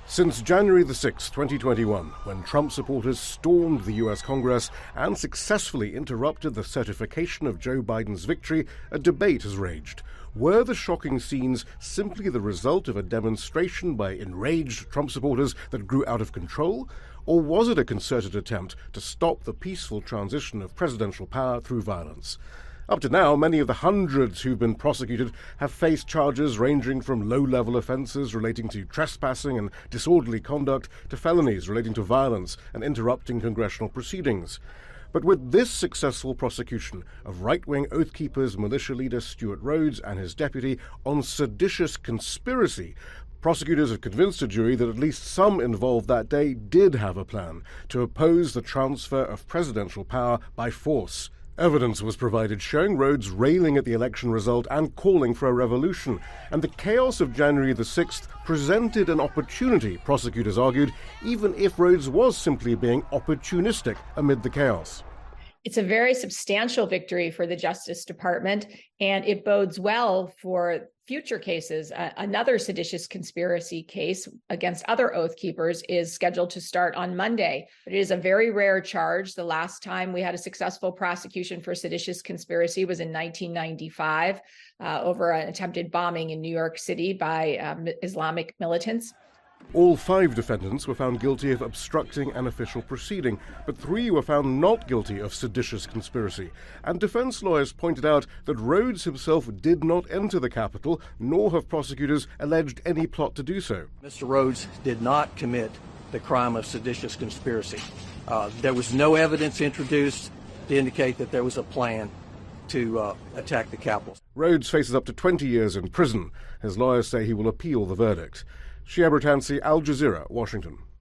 Since January the 6th, 2021, when Trump supporters stormed the U.S. Congress and successfully interrupted the certification of Joe Biden's victory, a debate has raged. Were the shocking scenes simply the result of a demonstration by enraged Trump supporters that grew out of control? Or was it a concerted attempt to stop the peaceful transition of presidential power through violence? Up to now, many of the hundreds who've been prosecuted have faced charges ranging from low-level offenses relating to trespassing and disorderly conduct to felonies relating to violence and interrupting congressional proceedings. But with this successful prosecution of right-wing Oath Keepers militia leader Stewart Rhodes and his deputy on seditious conspiracy, prosecutors have convinced a jury that at least some involved that day did have a plan to oppose the transfer of presidential power by force. Evidence was provided showing Rhodes railing at the election result and calling for a revolution. And the chaos of January the 6th presented an opportunity, prosecutors argued, even if Rhodes was simply being opportunistic amid the chaos. It's a very substantial victory for the Justice Department, and it bodes well for future cases. Another seditious conspiracy case against other Oath Keepers is scheduled to start on Monday. But it is a very rare charge. The last time we had a successful prosecution for seditious conspiracy was in 1995 over an attempted bombing in New York City by Islamic militants. All 5 defendants were found guilty of obstructing an official proceeding, but 3 were found not guilty of seditious conspiracy. And defense lawyers pointed out that Rhodes himself did not enter the Capitol, nor have prosecutors alleged any plot to do so. Mr. Rhodes did not commit the crime of seditious conspiracy. There was no evidence introduced to indicate that there was a plan to attack the Capitol. Rhodes faces up to 20 years in prison. His lawyers say he will appeal the verdict. Shia Britansi, Al Jazeera, Washington.